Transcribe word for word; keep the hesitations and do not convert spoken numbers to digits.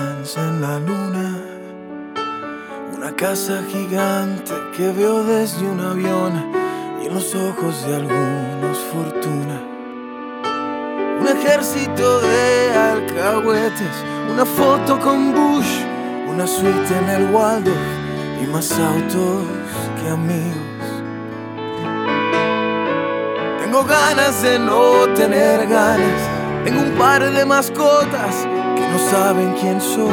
danza en la luna, una casa gigante que veo desde un avión y en los ojos de algunos fortuna. Un ejército de alcahuetes, una foto con Bush, una suite en el Waldorf y más autos que amigos. Tengo ganas de no tener ganas, tengo un par de mascotas que no saben quién soy.